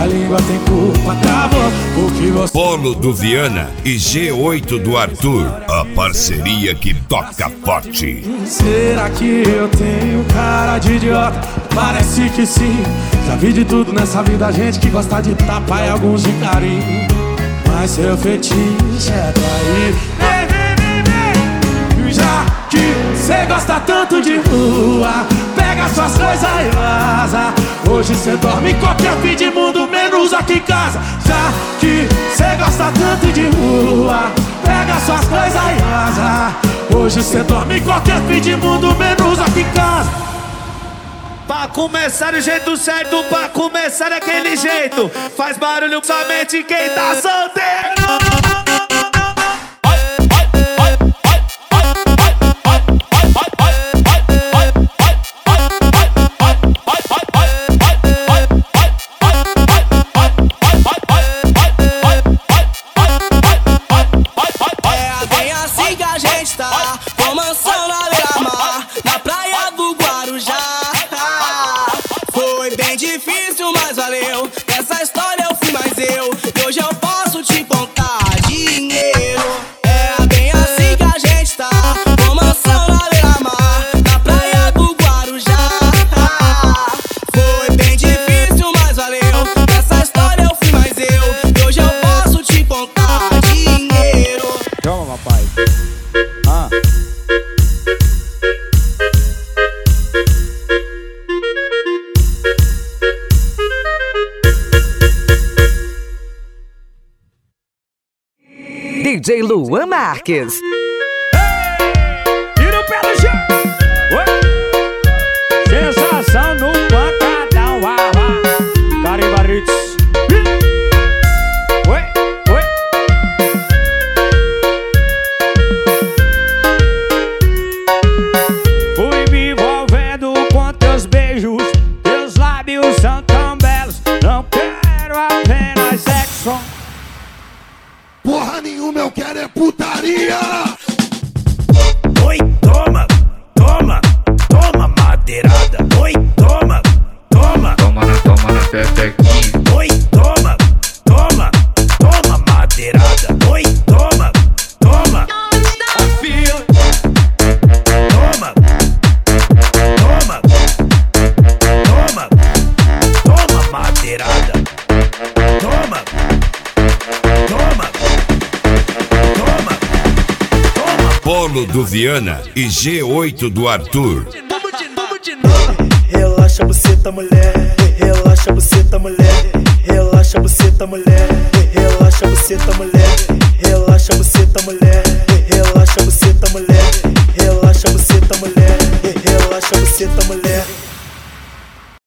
minha língua tem culpa, travou porque você... Polo do Viana e G8 do Arthur, a parceria que toca forte. Será que eu tenho cara de idiota? Parece que sim. Já vi de tudo nessa vida, gente que gosta de tapa e alguns de carinho. Mas seu fetiche é trair. Já que cê gosta tanto de rua, pega suas coisas e vaza. Hoje cê dorme em qualquer fim de mundo, menos aqui em casa. Já que cê gosta tanto de rua, pega suas coisas e vaza. Hoje cê dorme em qualquer fim de mundo, menos aqui em casa. Pra começar do jeito certo, pra começar daquele jeito, faz barulho somente quem tá solteiro. Difícil, mas valeu. Essa história eu fui mais eu. E hoje eu posso te contar dinheiro. É bem assim que a gente tá. Com mansão na beira-mar, na praia do Guarujá. Foi bem difícil, mas valeu. Essa história eu fui mais eu. E hoje eu posso te contar dinheiro. Toma, papai. DJ Luan Marques. Tira o pé do chão. Sensação no pancadão. Caribarits. Fui me envolvendo com teus beijos. Teus lábios são tão belos. Não quero apenas sexo. Porra nenhuma, eu quero é putaria. Oi, toma, toma, toma madeirada. Oi, toma, toma, toma na pepequinha. Oi, toma, toma, toma madeirada. Oi, toma, toma. Toma, toma, toma, toma madeirada. Toma, toma. Polo do Viana e G8 do Arthur. Relaxa buceta, mulher. Relaxa buceta, mulher. Relaxa buceta, mulher. Relaxa buceta, mulher. Relaxa buceta, mulher. Relaxa buceta, mulher. Relaxa buceta, mulher. Relaxa buceta, mulher.